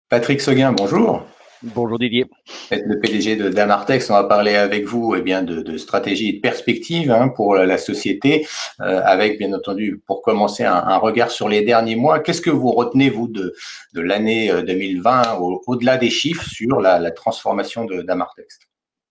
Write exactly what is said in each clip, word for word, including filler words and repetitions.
Patrick Seguin, bonjour. Bonjour Didier. Vous êtes le P D G de Damartex. On va parler avec vous eh bien, de, de stratégie et de perspective hein, pour la, la société, euh, avec bien entendu, pour commencer, un, un regard sur les derniers mois. Qu'est-ce que vous retenez, vous, de, de l'année deux mille vingt, au, au-delà des chiffres, sur la, la transformation de Damartex?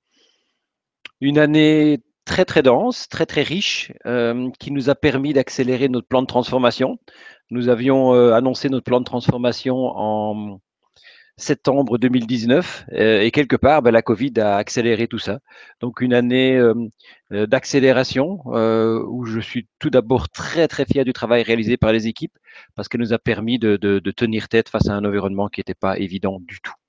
Une année très très dense, très très riche, euh, qui nous a permis d'accélérer notre plan de transformation. Nous avions euh, annoncé notre plan de transformation en septembre deux mille dix-neuf euh, et quelque part, ben, la Covid a accéléré tout ça. Donc une année euh, euh, d'accélération euh, où je suis tout d'abord très très fier du travail réalisé par les équipes parce qu'elle nous a permis de, de, de tenir tête face à un environnement qui n'était pas évident du tout.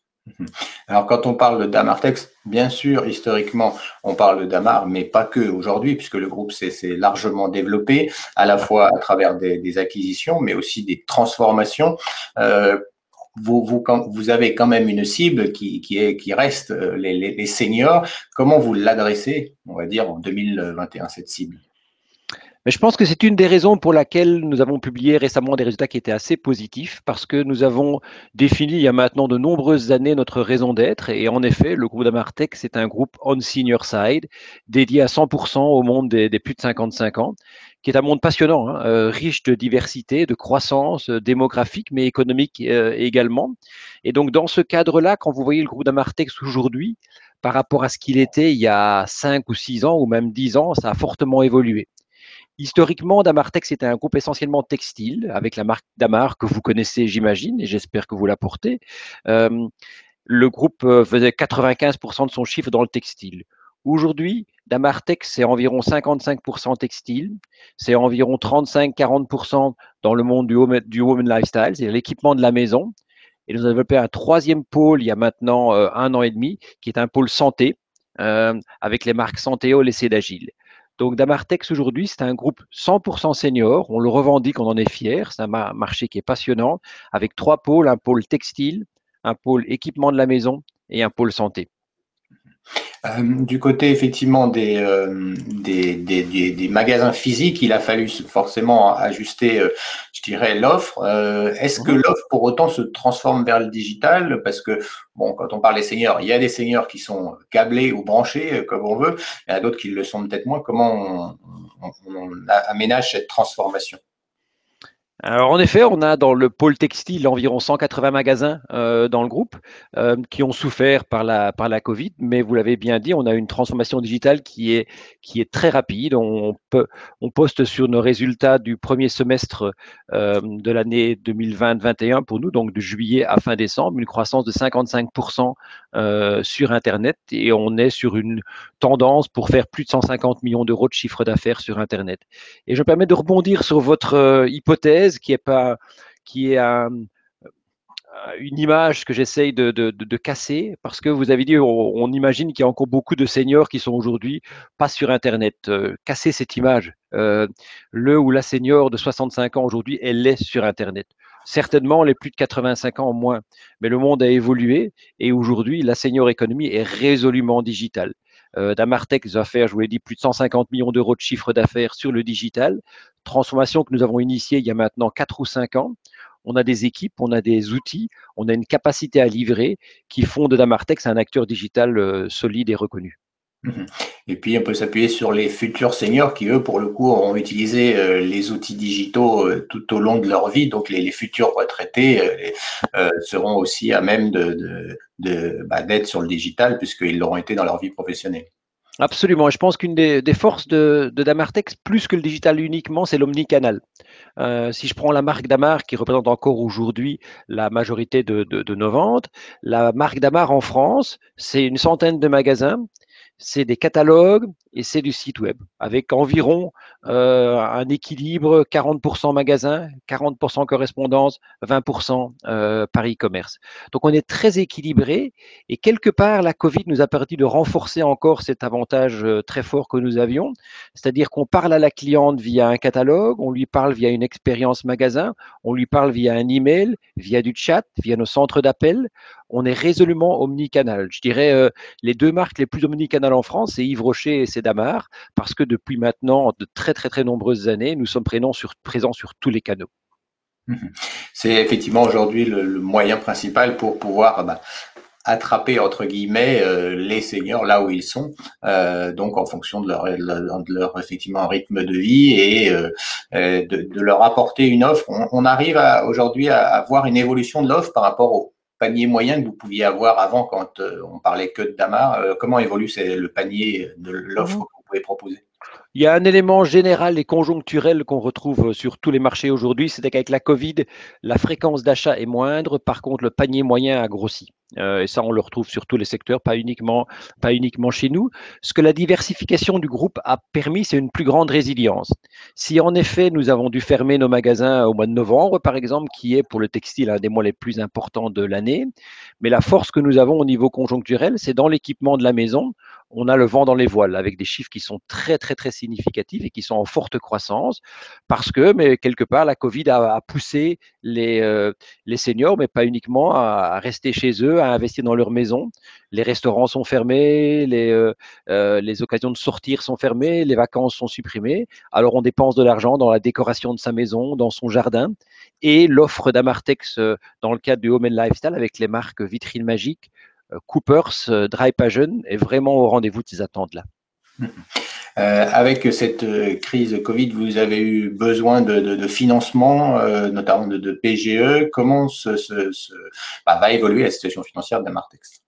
Alors, quand on parle de Damartex, bien sûr, historiquement, on parle de Damar, mais pas que aujourd'hui, puisque le groupe s'est, s'est largement développé, à la fois à travers des, des acquisitions, mais aussi des transformations. Euh, vous, vous, quand, vous avez quand même une cible qui, qui, est, qui reste euh, les, les, les seniors. Comment vous l'adressez, on va dire, en deux mille vingt et un, cette cible? Mais je pense que c'est une des raisons pour laquelle nous avons publié récemment des résultats qui étaient assez positifs, parce que nous avons défini il y a maintenant de nombreuses années notre raison d'être. Et en effet, le groupe Damartech, c'est un groupe on senior side, dédié à cent pour cent au monde des, des plus de cinquante-cinq ans, qui est un monde passionnant, hein, euh, riche de diversité, de croissance euh, démographique, mais économique euh, également. Et donc, dans ce cadre-là, quand vous voyez le groupe Damartech aujourd'hui, par rapport à ce qu'il était il y a cinq ou six ans, ou même dix ans, ça a fortement évolué. Historiquement, Damartex était un groupe essentiellement textile, avec la marque Damar que vous connaissez, j'imagine, et j'espère que vous la portez. Euh, le groupe euh, faisait quatre-vingt-quinze pour cent de son chiffre dans le textile. Aujourd'hui, Damartex, c'est environ cinquante-cinq pour cent textile, c'est environ trente-cinq à quarante pour cent dans le monde du home, du home and lifestyle, c'est-à-dire l'équipement de la maison. Et nous avons développé un troisième pôle il y a maintenant euh, un an et demi, qui est un pôle santé, euh, avec les marques Santéol et Cédagile. Donc Damartex aujourd'hui, c'est un groupe cent pour cent senior, on le revendique, on en est fier, c'est un marché qui est passionnant, avec trois pôles, un pôle textile, un pôle équipement de la maison et un pôle santé. Euh, du côté effectivement des, euh, des, des, des, des magasins physiques, il a fallu forcément ajuster, euh, je dirais, l'offre. Euh, est-ce que Mhm. l'offre pour autant se transforme vers le digital? Parce que bon, quand on parle des seniors, il y a des seniors qui sont câblés ou branchés, euh, comme on veut, il y en a d'autres qui le sont peut-être moins. Comment on, on, on aménage cette transformation? Alors en effet, on a dans le pôle textile environ cent quatre-vingts magasins euh, dans le groupe euh, qui ont souffert par la, par la Covid, mais vous l'avez bien dit, on a une transformation digitale qui est, qui est très rapide. On, peut, on poste sur nos résultats du premier semestre euh, de l'année deux mille vingt vingt et un pour nous, donc de juillet à fin décembre, une croissance de cinquante-cinq pour cent euh, sur Internet et on est sur une tendance pour faire plus de cent cinquante millions d'euros de chiffre d'affaires sur Internet. Et je me permets de rebondir sur votre euh, hypothèse qui est, pas, qui est un, une image que j'essaye de, de, de, de, casser parce que vous avez dit, on, on imagine qu'il y a encore beaucoup de seniors qui sont aujourd'hui pas sur Internet. Euh, casser cette image. Euh, le ou la senior de soixante-cinq ans aujourd'hui, elle est sur Internet. Certainement, les plus de quatre-vingt-cinq ans en moins. Mais le monde a évolué et aujourd'hui, la senior économie est résolument digitale. Euh, Damartech va faire, je vous l'ai dit, plus de cent cinquante millions d'euros de chiffre d'affaires sur le digital. Transformation que nous avons initiée il y a maintenant quatre ou cinq ans. On a des équipes, on a des outils, on a une capacité à livrer qui font de Damartex un acteur digital euh, solide et reconnu. Mhm. Et puis, on peut s'appuyer sur les futurs seniors qui, eux, pour le coup, auront utilisé euh, les outils digitaux euh, tout au long de leur vie. Donc, les, les futurs retraités euh, les- euh, seront aussi à même de, de, de, bah, d'être sur le digital puisqu'ils l'auront été dans leur vie professionnelle. Absolument. Et je pense qu'une des, des forces de, de Damartex, plus que le digital uniquement, c'est l'omnicanal. Euh, si je prends la marque Damar, qui représente encore aujourd'hui la majorité de, de, de nos ventes, la marque Damar en France, c'est une centaine de magasins, c'est des catalogues et c'est du site web, avec environ euh, un équilibre quarante pour cent magasin, quarante pour cent correspondance, vingt pour cent euh, par e-commerce. Donc on est très équilibré et quelque part la Covid nous a permis de renforcer encore cet avantage euh, très fort que nous avions, c'est-à-dire qu'on parle à la cliente via un catalogue, on lui parle via une expérience magasin, on lui parle via un email, via du chat, via nos centres d'appel. On est résolument omnicanal. Je dirais euh, les deux marques les plus omnicanales en France, c'est Yves Rocher et c'est Damar, parce que depuis maintenant de très très très nombreuses années, nous sommes présents sur, présents sur tous les canaux. Mhm. C'est effectivement aujourd'hui le, le moyen principal pour pouvoir bah, attraper entre guillemets euh, les seniors là où ils sont, euh, donc en fonction de leur, de leur effectivement rythme de vie et euh, euh, de, de leur apporter une offre. On, on arrive à, aujourd'hui à avoir une évolution de l'offre par rapport au panier moyen que vous pouviez avoir avant quand euh, on parlait que de Damar. Euh, comment évolue c'est, le panier de l'offre Mhm. que vous pouvez proposer? Il y a un élément général et conjoncturel qu'on retrouve sur tous les marchés aujourd'hui, c'est qu'avec la Covid, la fréquence d'achat est moindre, par contre le panier moyen a grossi. Euh, et ça, on le retrouve sur tous les secteurs, pas uniquement, pas uniquement chez nous. Ce que la diversification du groupe a permis, c'est une plus grande résilience. Si en effet nous avons dû fermer nos magasins au mois de novembre, par exemple, qui est pour le textile un des mois les plus importants de l'année, mais la force que nous avons au niveau conjoncturel, c'est dans l'équipement de la maison. On a le vent dans les voiles avec des chiffres qui sont très, très, très significatifs et qui sont en forte croissance parce que, mais quelque part, la Covid a, a poussé les, euh, les seniors, mais pas uniquement, à, à rester chez eux, à investir dans leur maison. Les restaurants sont fermés, les, euh, euh, les occasions de sortir sont fermées, les vacances sont supprimées. Alors, on dépense de l'argent dans la décoration de sa maison, dans son jardin. Et l'offre d'Amartex euh, dans le cadre du Home and Lifestyle avec les marques Vitrine Magique, euh, Coopers, euh, Dry Passion est vraiment au rendez-vous de ces attentes-là. Euh, avec cette euh, crise Covid, vous avez eu besoin de, de, de financement, euh, notamment de, de P G E. Comment se, se, se bah, va évoluer la situation financière d'Amartex?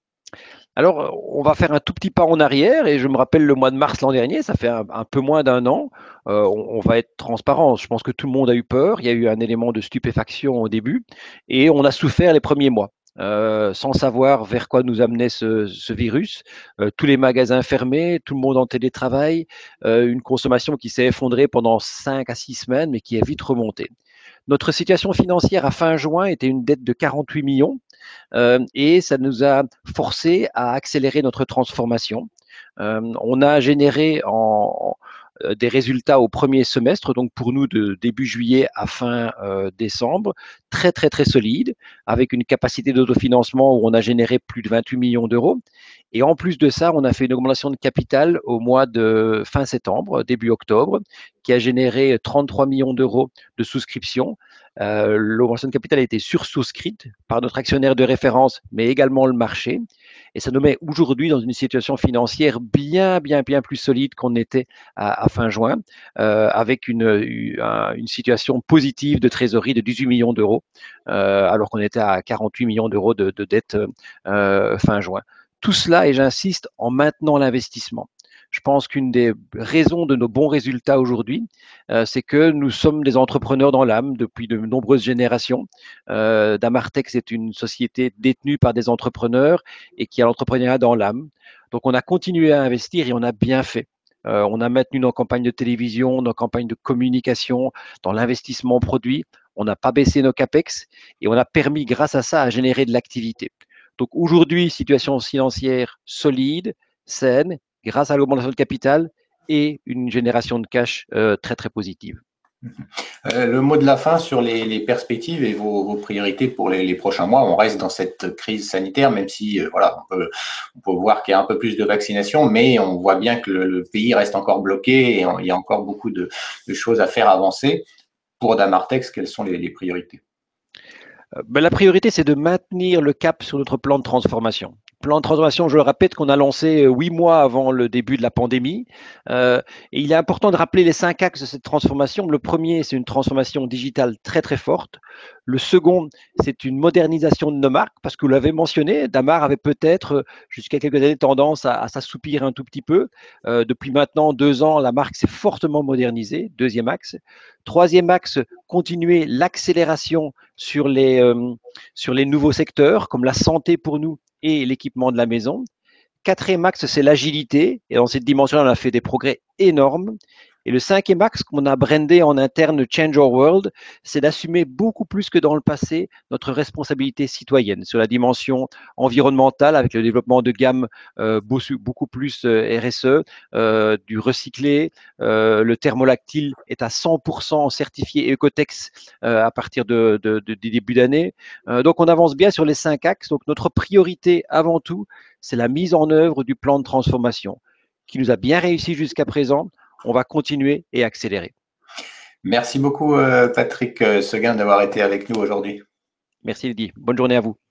Alors, on va faire un tout petit pas en arrière et je me rappelle le mois de mars l'an dernier, ça fait un, un peu moins d'un an. Euh, on, on va être transparent. Je pense que tout le monde a eu peur. Il y a eu un élément de stupéfaction au début et on a souffert les premiers mois. Euh, sans savoir vers quoi nous amenait ce, ce virus, euh, tous les magasins fermés, tout le monde en télétravail, euh, une consommation qui s'est effondrée pendant cinq à six semaines, mais qui est vite remontée. Notre situation financière à fin juin était une dette de quarante-huit millions euh, et ça nous a forcé à accélérer notre transformation. Euh, on a généré en, en, des résultats au premier semestre, donc pour nous de début juillet à fin euh, décembre, très très très solide, avec une capacité d'autofinancement où on a généré plus de vingt-huit millions d'euros. Et en plus de ça, on a fait une augmentation de capital au mois de fin septembre, début octobre, qui a généré trente-trois millions d'euros de souscriptions. Euh, L'augmentation de capital a été sursouscrite par notre actionnaire de référence, mais également le marché. Et ça nous met aujourd'hui dans une situation financière bien, bien, bien plus solide qu'on était à, à fin juin, euh, avec une, une, une situation positive de trésorerie de dix-huit millions d'euros, euh, alors qu'on était à quarante-huit millions d'euros de, de dette euh, fin juin. Tout cela, et j'insiste, en maintenant l'investissement. Je pense qu'une des raisons de nos bons résultats aujourd'hui, euh, c'est que nous sommes des entrepreneurs dans l'âme depuis de nombreuses générations. Euh, Damartex est une société détenue par des entrepreneurs et qui a l'entrepreneuriat dans l'âme. Donc, on a continué à investir et on a bien fait. Euh, on a maintenu nos campagnes de télévision, nos campagnes de communication, dans l'investissement en produits. On n'a pas baissé nos capex et on a permis, grâce à ça, à générer de l'activité. Donc aujourd'hui, situation financière solide, saine, grâce à l'augmentation de capital et une génération de cash euh, très très positive. Euh, le mot de la fin sur les, les perspectives et vos, vos priorités pour les, les, prochains mois. On reste dans cette crise sanitaire, même si euh, voilà, on peut, on peut voir qu'il y a un peu plus de vaccination, mais on voit bien que le, le pays reste encore bloqué et on, il y a encore beaucoup de, de choses à faire avancer. Pour Damartex, quelles sont les, les priorités? Ben, la priorité, c'est de maintenir le cap sur notre plan de transformation. Plan de transformation, je le répète, qu'on a lancé huit mois avant le début de la pandémie. Euh, et il est important de rappeler les cinq axes de cette transformation. Le premier, c'est une transformation digitale très très forte. Le second, c'est une modernisation de nos marques, parce que vous l'avez mentionné, Damar avait peut-être, jusqu'à quelques années, tendance à, à s'assoupir un tout petit peu. Euh, depuis maintenant deux ans, la marque s'est fortement modernisée. Deuxième axe. Troisième axe, continuer l'accélération sur les, euh, sur les nouveaux secteurs, comme la santé pour nous et l'équipement de la maison. Quatrième axe, c'est l'agilité. Et dans cette dimension-là, on a fait des progrès énormes. Et le cinquième axe qu'on a brandé en interne Change Our World, c'est d'assumer beaucoup plus que dans le passé notre responsabilité citoyenne sur la dimension environnementale avec le développement de gammes euh, beaucoup plus euh, R S E, euh, du recyclé. Euh, le thermolactyle est à cent pour cent certifié Ecotex euh, à partir de, de, de, du début d'année. Euh, donc on avance bien sur les cinq axes. Donc notre priorité avant tout, c'est la mise en œuvre du plan de transformation qui nous a bien réussi jusqu'à présent. On va continuer et accélérer. Merci beaucoup, euh, Patrick Seguin, d'avoir été avec nous aujourd'hui. Merci Eddy. Bonne journée à vous.